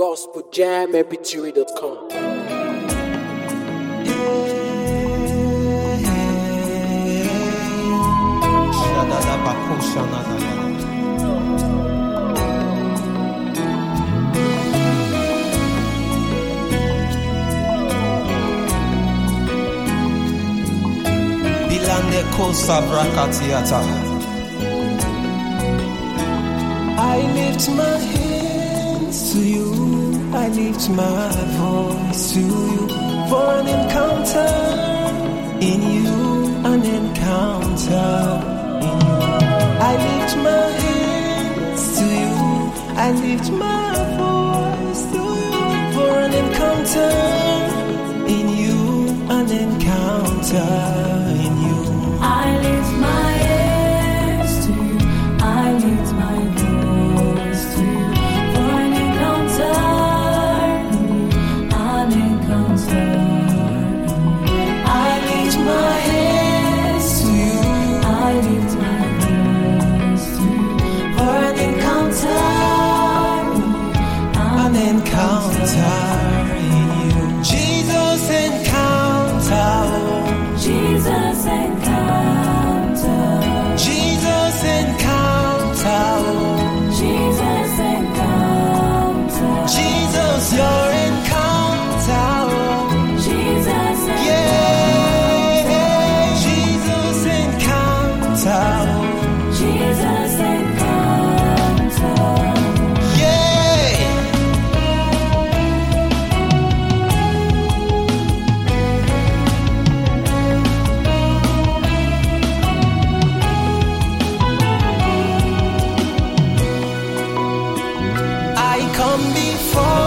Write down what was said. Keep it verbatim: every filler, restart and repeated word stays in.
gospel jam m p three dot com. I lift my hands to you, I lift my voice to you for an encounter in you, an encounter in you. I lift my hands to you, I lift my voice to you for an encounter in you, an encounter in you. I lift my hands to you, I lift my voice to you for an encounter, an encounter. I lift my hands to you, I lift my voice to you for an encounter, an encounter in you. Jesus encounter, Jesus encounter, Jesus encounter, Jesus encounter, Jesus your encounter, Jesus yeah, Jesus encounter, Jesus encounter. yeah. I come before